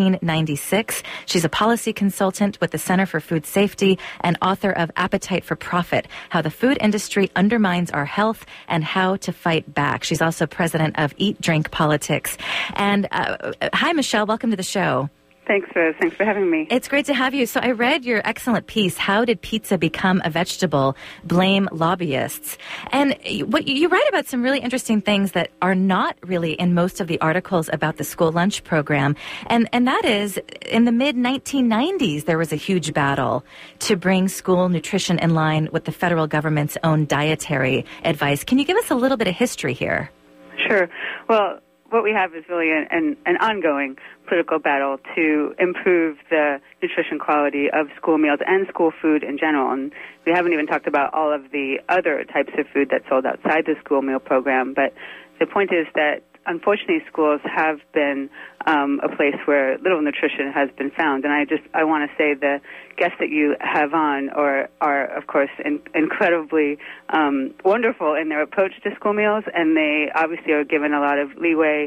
A: 1996. She's a policy consultant with the Center for Food Safety and author of Appetite for Profit, How the Food Industry Undermines Our Health and How to Fight Back. She's also president of Eat, Drink Politics. And hi, Michelle. Welcome to the show.
N: Thanks, Rose. Thanks for having me.
A: It's great to have you. So I read your excellent piece, How Did Pizza Become a Vegetable? Blame Lobbyists. And what you write about some really interesting things that are not really in most of the articles about the school lunch program. And that is, in the mid-1990s, there was a huge battle to bring school nutrition in line with the federal government's own dietary advice. Can you give us a little bit of history here?
N: Sure. Well, what we have is really an ongoing political battle to improve the nutrition quality of school meals and school food in general. And we haven't even talked about all of the other types of food that's sold outside the school meal program. But the point is that, unfortunately, schools have been a place where little nutrition has been found. And I want to say the guests that you have on are of course, incredibly wonderful in their approach to school meals, and they obviously are given a lot of leeway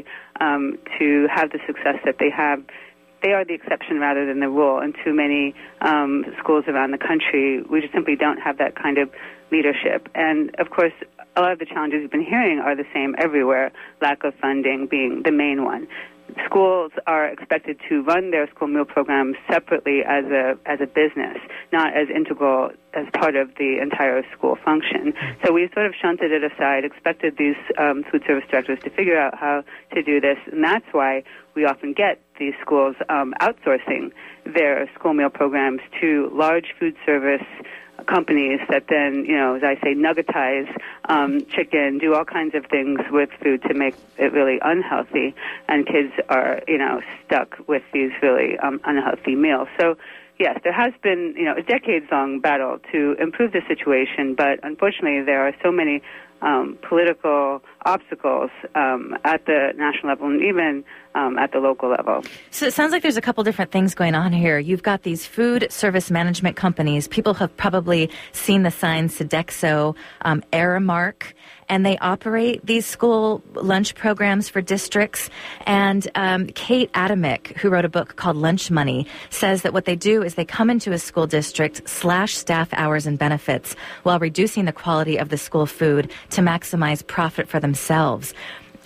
N: to have the success that they have. They are the exception rather than the rule. In too many schools around the country, we just simply don't have that kind of leadership. And, of course, a lot of the challenges we've been hearing are the same everywhere, lack of funding being the main one. Schools are expected to run their school meal programs separately as a business, not as integral as part of the entire school function. So we sort of shunted it aside, expected these food service directors to figure out how to do this, and that's why we often get these schools outsourcing their school meal programs to large food service companies that then, as I say, nuggetize chicken, do all kinds of things with food to make it really unhealthy, and kids are, stuck with these really unhealthy meals. So, yes, there has been, a decades-long battle to improve the situation, but unfortunately there are so many political obstacles at the national level and even at the local level.
A: So it sounds like there's a couple different things going on here. You've got these food service management companies. People have probably seen the signs Sodexo, Aramark, and they operate these school lunch programs for districts. And Kate Adamick, who wrote a book called Lunch Money, says that what they do is they come into a school district, slash staff hours and benefits while reducing the quality of the school food to maximize profit for themselves.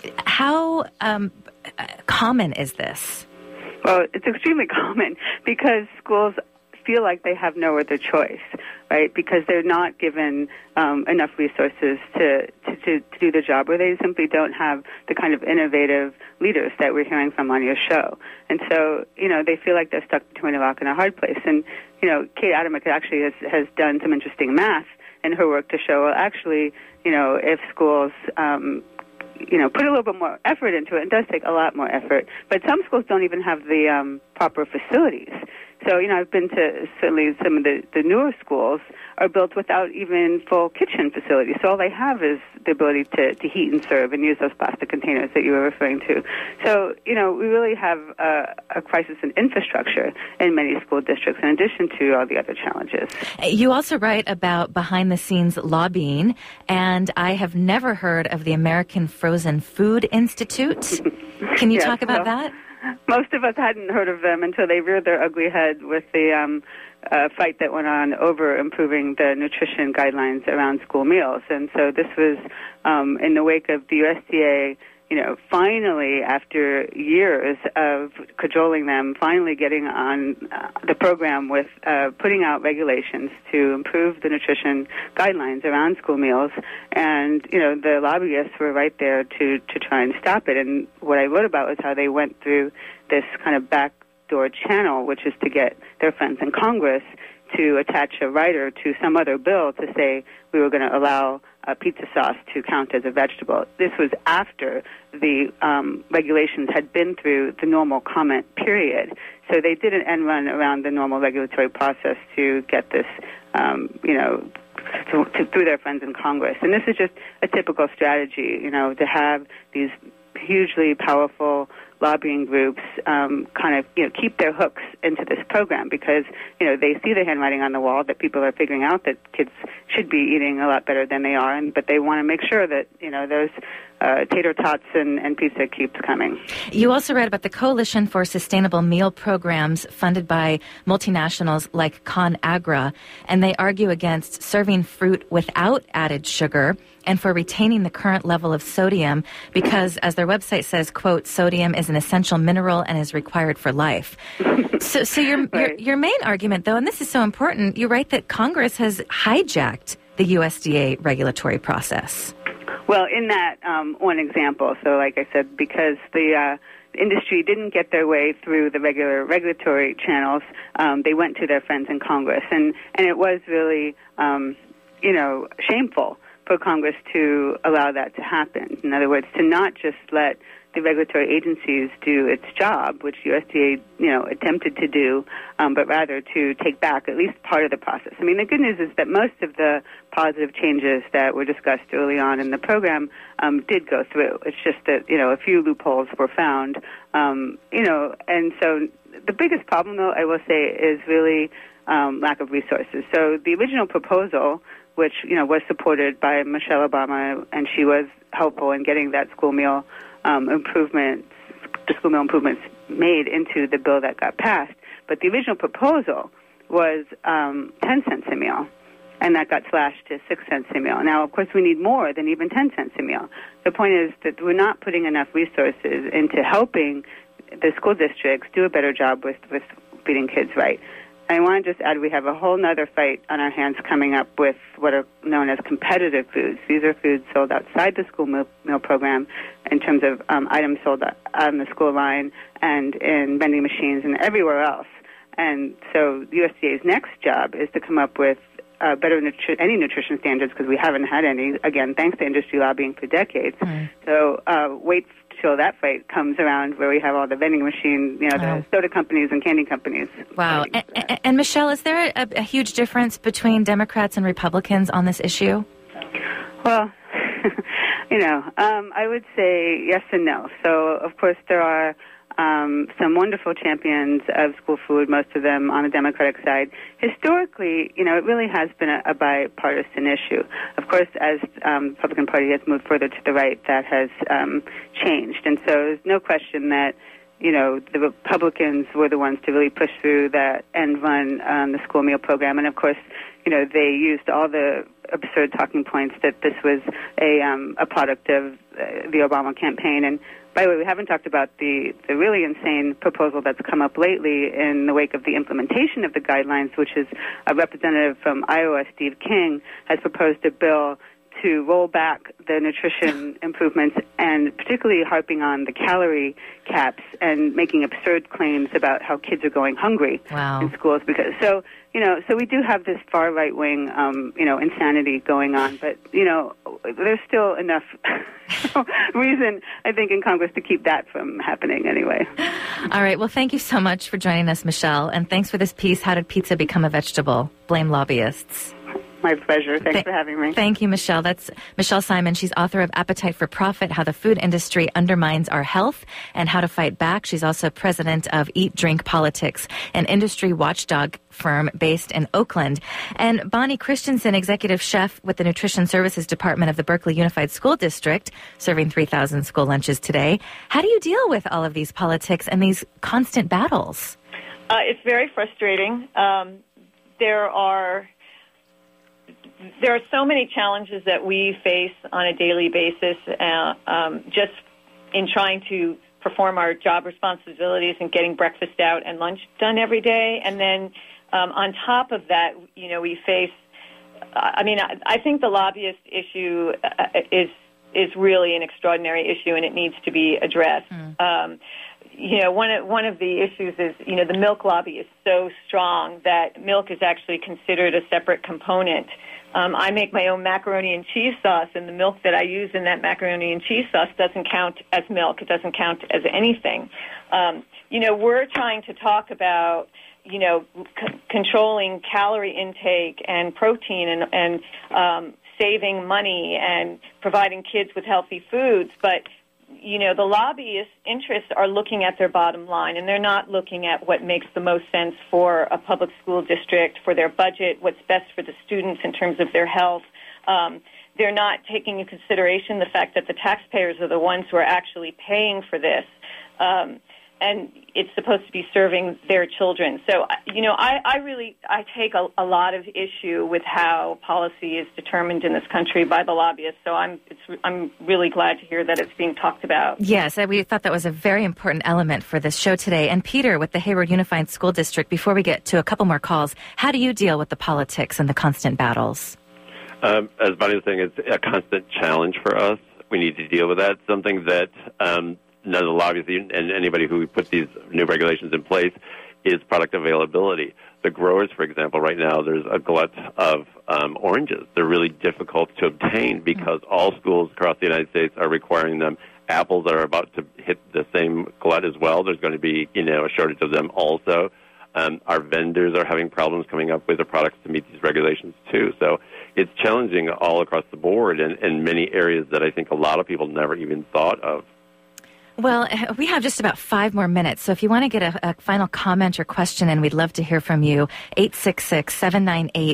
A: How common is this?
N: Well, it's extremely common because schools feel like they have no other choice, right? Because they're not given enough resources to do the job, or they simply don't have the kind of innovative leaders that we're hearing from on your show. And so, they feel like they're stuck between a rock and a hard place. And, Kate Adamick actually has done some interesting math in her work to show, well, actually, if schools put a little bit more effort into it. It does take a lot more effort. But some schools don't even have the proper facilities. So, I've been to certainly some of the newer schools are built without even full kitchen facilities. So all they have is the ability to heat and serve and use those plastic containers that you were referring to. So, we really have a crisis in infrastructure in many school districts in addition to all the other challenges.
A: You also write about behind-the-scenes lobbying, and I have never heard of the American Frozen Food Institute. Can you talk about that?
N: Most of us hadn't heard of them until they reared their ugly head with the fight that went on over improving the nutrition guidelines around school meals. And so this was in the wake of the USDA, finally, after years of cajoling them, finally getting on the program with putting out regulations to improve the nutrition guidelines around school meals. And, the lobbyists were right there to try and stop it. And what I wrote about was how they went through this kind of backdoor channel, which is to get their friends in Congress to attach a writer to some other bill to say we were going to allow pizza sauce to count as a vegetable. This was after the regulations had been through the normal comment period. So they did an end run around the normal regulatory process to get this, through their friends in Congress. And this is just a typical strategy, to have these hugely powerful lobbying groups keep their hooks into this program because, they see the handwriting on the wall that people are figuring out that kids should be eating a lot better than they are, but they want to make sure that, those tater tots and pizza keeps coming.
A: You also read about the Coalition for Sustainable Meal Programs funded by multinationals like ConAgra, and they argue against serving fruit without added sugar and for retaining the current level of sodium because, as their website says, quote, sodium is an essential mineral and is required for life. So your main argument, though, and this is so important, you write that Congress has hijacked the USDA regulatory process.
N: Well, in that one example, so like I said, because the industry didn't get their way through the regular regulatory channels, they went to their friends in Congress. And it was really, shameful for Congress to allow that to happen. In other words, to not just let the regulatory agencies do its job, which USDA, attempted to do, but rather to take back at least part of the process. I mean, the good news is that most of the positive changes that were discussed early on in the program did go through. It's just that, a few loopholes were found, and so the biggest problem, though, I will say, is really lack of resources. So the original proposal, which, was supported by Michelle Obama, and she was helpful in getting that school meal improvements made into the bill that got passed. But the original proposal was 10 cents a meal, and that got slashed to 6 cents a meal. Now, of course, we need more than even 10 cents a meal. The point is that we're not putting enough resources into helping the school districts do a better job with feeding kids right. I want to just add we have a whole other fight on our hands coming up with what are known as competitive foods. These are foods sold outside the school meal program in terms of items sold on the school line and in vending machines and everywhere else. And so USDA's next job is to come up with better any nutrition standards because we haven't had any, again, thanks to industry lobbying for decades. So wait till that fight comes around where we have all the vending machine, the soda companies and candy companies.
A: Wow. And Michelle, is there a huge difference between Democrats and Republicans on this issue?
N: Well, I would say yes and no. So, of course, there are some wonderful champions of school food, most of them on the Democratic side. Historically, it really has been a bipartisan issue. Of course, as the Republican Party has moved further to the right, that has changed. And so there's no question that, the Republicans were the ones to really push through that end run on the school meal program. And, of course, they used all the absurd talking points that this was a product of the Obama campaign. And by the way, we haven't talked about the really insane proposal that's come up lately in the wake of the implementation of the guidelines, which is a representative from Iowa, Steve King, has proposed a bill to roll back the nutrition improvements and particularly harping on the calorie caps and making absurd claims about how kids are going hungry in schools. So we do have this far right wing, insanity going on, but, there's still enough reason, I think, in Congress to keep that from happening anyway.
A: All right. Well, thank you so much for joining us, Michelle. And thanks for this piece, How Did Pizza Become a Vegetable? Blame Lobbyists.
N: My pleasure. Thanks for having me.
A: Thank you, Michelle. That's Michelle Simon. She's author of Appetite for Profit, How the Food Industry Undermines Our Health and How to Fight Back. She's also president of Eat, Drink, Politics, an industry watchdog firm based in Oakland. And Bonnie Christensen, executive chef with the Nutrition Services Department of the Berkeley Unified School District, serving 3,000 school lunches today. How do you deal with all of these politics and these constant battles?
G: It's very frustrating. There are so many challenges that we face on a daily basis just in trying to perform our job responsibilities and getting breakfast out and lunch done every day. And then on top of that, we face, I think the lobbyist issue is really an extraordinary issue and it needs to be addressed. One of the issues is, the milk lobby is so strong that milk is actually considered a separate component I make my own macaroni and cheese sauce, and the milk that I use in that macaroni and cheese sauce doesn't count as milk. It doesn't count as anything. We're trying to talk about, controlling calorie intake and protein and saving money and providing kids with healthy foods, but the lobbyist interests are looking at their bottom line, and they're not looking at what makes the most sense for a public school district, for their budget, what's best for the students in terms of their health. They're not taking into consideration the fact that the taxpayers are the ones who are actually paying for this. And it's supposed to be serving their children. So, I take a lot of issue with how policy is determined in this country by the lobbyists. So I'm really glad to hear that it's being talked about.
A: Yes, we thought that was a very important element for this show today. And Peter, with the Hayward Unified School District, before we get to a couple more calls, how do you deal with the politics and the constant battles?
H: As Bonnie was saying, it's a constant challenge for us. We need to deal with that. Something that none of the lobbyists and anybody who put these new regulations in place is product availability. The growers, for example, right now there's a glut of oranges. They're really difficult to obtain because all schools across the United States are requiring them. Apples are about to hit the same glut as well. There's going to be, a shortage of them also. Our vendors are having problems coming up with the products to meet these regulations too. So it's challenging all across the board in many areas that I think a lot of people never even thought of.
A: Well, we have just about 5 more minutes, so if you want to get a final comment or question in, we'd love to hear from you. 866-798-8255,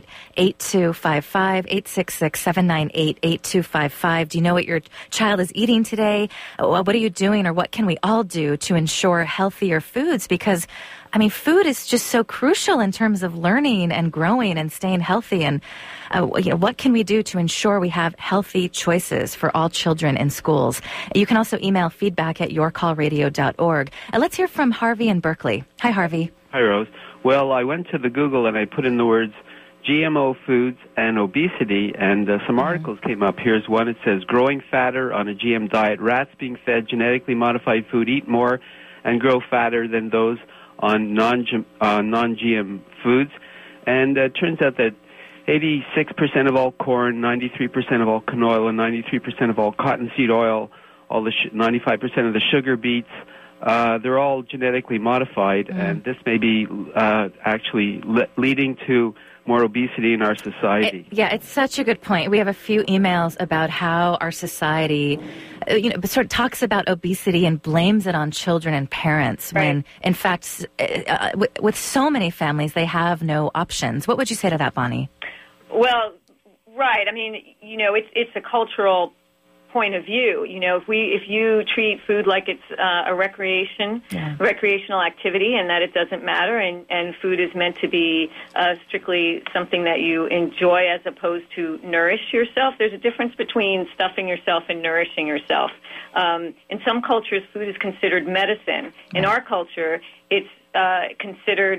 A: 866-798-8255. Do you know what your child is eating today? What are you doing, or what can we all do to ensure healthier foods? Because, food is just so crucial in terms of learning and growing and staying healthy. And, what can we do to ensure we have healthy choices for all children in schools? You can also email feedback at yourcallradio.org. Let's hear from Harvey in Berkeley. Hi, Harvey.
O: Hi, Rose. Well, I went to the Google and I put in the words GMO foods and obesity, and some articles came up. Here's one. It says, growing fatter on a GM diet. Rats being fed genetically modified food eat more and grow fatter than those on non-GM foods. And it turns out that 86% of all corn, 93% of all canola, 93% of all cottonseed oil, all the 95% of the sugar beets, they're all genetically modified, and this may be actually leading to more obesity in our society.
A: It's such a good point. We have a few emails about how our society, sort of talks about obesity and blames it on children and parents, when, in fact, with so many families, they have no options. What would you say to that, Bonnie?
G: Well, right. It's a cultural point of view. If you treat food like it's a recreational activity, and that it doesn't matter, and food is meant to be strictly something that you enjoy as opposed to nourish yourself, there's a difference between stuffing yourself and nourishing yourself. In some cultures, food is considered medicine. In our culture, it's considered,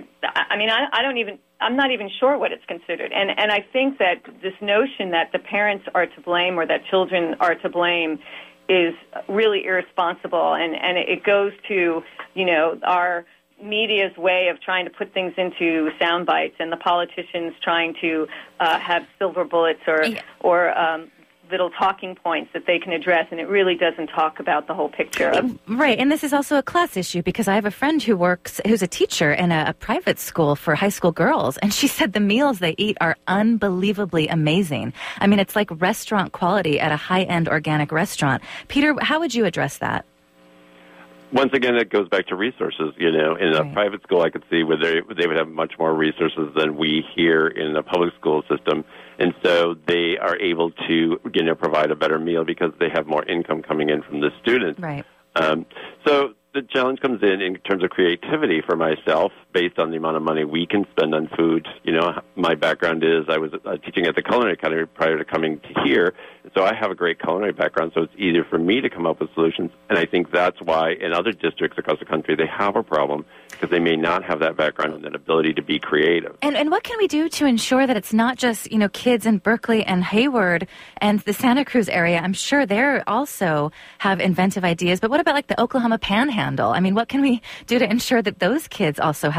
G: I'm not even sure what it's considered. And I think that this notion that the parents are to blame or that children are to blame is really irresponsible. And it goes to, our media's way of trying to put things into sound bites, and the politicians trying to have silver bullets or little talking points that they can address, and it really doesn't talk about the whole picture.
A: Right, and this is also a class issue, because I have a friend who's a teacher in a private school for high school girls, and she said the meals they eat are unbelievably amazing. It's like restaurant quality at a high-end organic restaurant. Peter, how would you address that?
H: Once again, it goes back to resources. In a private school, I could see where they would have much more resources than we here in the public school system. And so they are able to, provide a better meal because they have more income coming in from the students.
A: Right.
H: So the challenge comes in terms of creativity for myself based on the amount of money we can spend on food. My background is I was teaching at the Culinary Academy prior to coming to here, so I have a great culinary background, so it's easier for me to come up with solutions. And I think that's why in other districts across the country they have a problem, because they may not have that background and that ability to be creative.
A: And what can we do to ensure that it's not just, kids in Berkeley and Hayward and the Santa Cruz area? I'm sure they also have inventive ideas, but what about like the Oklahoma Panhandle? What can we do to ensure that those kids also have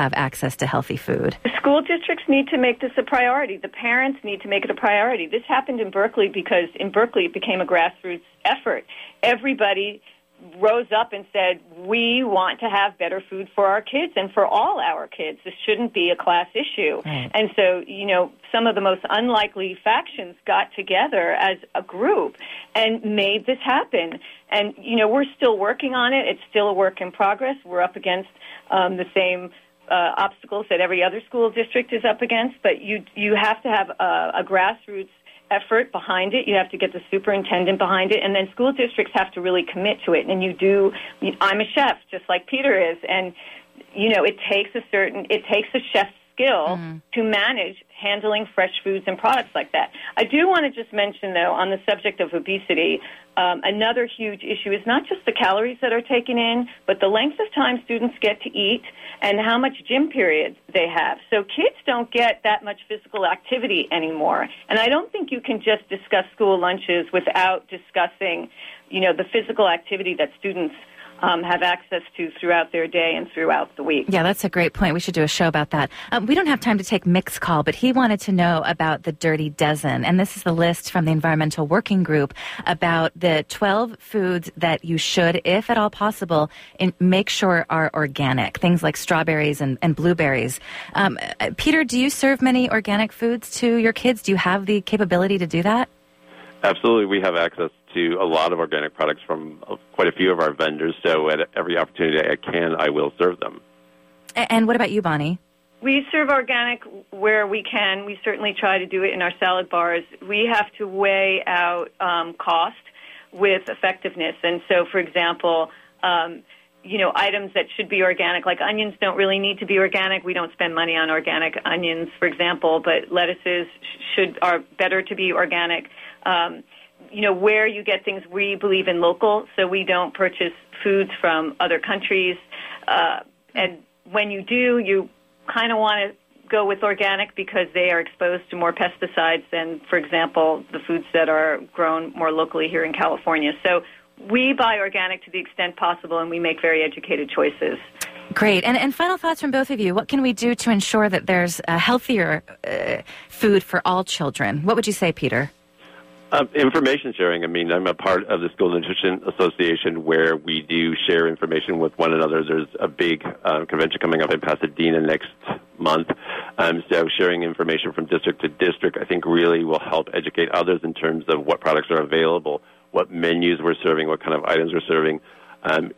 A: have access to healthy food?
G: The school districts need to make this a priority. The parents need to make it a priority. This happened in Berkeley because in Berkeley it became a grassroots effort. Everybody rose up and said, we want to have better food for our kids and for all our kids. This shouldn't be a class issue. Right. And so, some of the most unlikely factions got together as a group and made this happen. And, we're still working on it. It's still a work in progress. We're up against the same obstacles that every other school district is up against, but you have to have a grassroots effort behind it. You have to get the superintendent behind it, and then school districts have to really commit to it. And I'm a chef, just like Peter is, and it takes a chef's skill to manage handling fresh foods and products like that. I do want to just mention, though, on the subject of obesity, another huge issue is not just the calories that are taken in, but the length of time students get to eat and how much gym periods they have. So kids don't get that much physical activity anymore. And I don't think you can just discuss school lunches without discussing, the physical activity that students have access to throughout their day and throughout the week.
A: Yeah, that's a great point. We should do a show about that. We don't have time to take Mick's call, but he wanted to know about the Dirty Dozen. And this is the list from the Environmental Working Group about the 12 foods that you should, if at all possible, make sure are organic. Things like strawberries and blueberries. Peter, do you serve many organic foods to your kids? Do you have the capability to do that?
H: Absolutely. We have access to a lot of organic products from quite a few of our vendors, so at every opportunity I will serve them.
A: And what about you, Bonnie?
G: We serve organic where we can. We certainly try to do it in our salad bars. We have to weigh out cost with effectiveness. And so, for example, items that should be organic, like onions don't really need to be organic. We don't spend money on organic onions, for example, but lettuces are better to be organic. Where you get things, we believe in local, so we don't purchase foods from other countries. And when you do, you kind of want to go with organic because they are exposed to more pesticides than, for example, the foods that are grown more locally here in California. So we buy organic to the extent possible, and we make very educated choices.
A: Great. And final thoughts from both of you. What can we do to ensure that there's a healthier food for all children? What would you say, Peter?
H: Information sharing. I'm a part of the School Nutrition Association where we do share information with one another. There's a big convention coming up in Pasadena next month. So sharing information from district to district, I think, really will help educate others in terms of what products are available, what menus we're serving, what kind of items we're serving, and,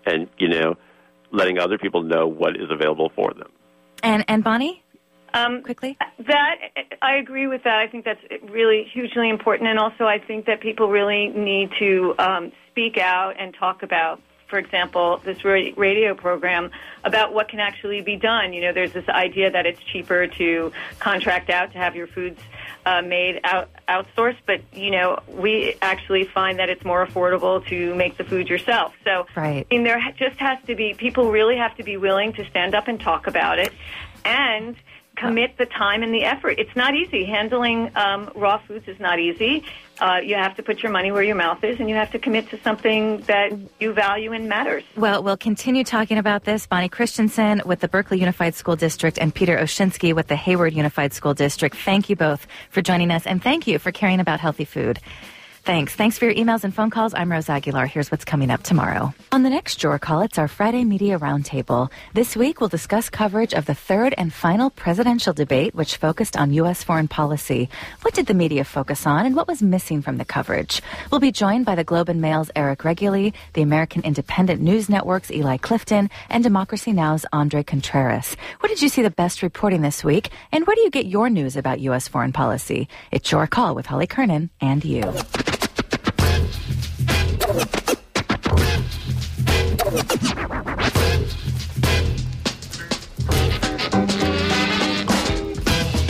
H: letting other people know what is available for them.
A: And Bonnie? Quickly?
G: That, I agree with that. I think that's really hugely important. And also I think that people really need to speak out and talk about, for example, this radio program about what can actually be done. There's this idea that it's cheaper to contract out to have your foods made outsourced, but, we actually find that it's more affordable to make the food yourself. So
A: right.
G: There just has to be, people really have to be willing to stand up and talk about it and commit the time and the effort. It's not easy. Handling raw foods is not easy. You have to put your money where your mouth is, and you have to commit to something that you value and matters.
A: Well, we'll continue talking about this. Bonnie Christensen with the Berkeley Unified School District and Peter Oshinsky with the Hayward Unified School District. Thank you both for joining us, and thank you for caring about healthy food. Thanks for your emails and phone calls. I'm Rose Aguilar. Here's what's coming up tomorrow. On the next Your Call, it's our Friday Media Roundtable. This week, we'll discuss coverage of the third and final presidential debate, which focused on U.S. foreign policy. What did the media focus on, and what was missing from the coverage? We'll be joined by the Globe and Mail's Eric Reguli, the American Independent News Network's Eli Clifton, and Democracy Now!'s Andre Contreras. Where did you see the best reporting this week, and where do you get your news about U.S. foreign policy? It's Your Call with Holly Kernan and you.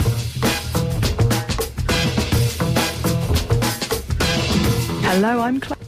P: Hello, I'm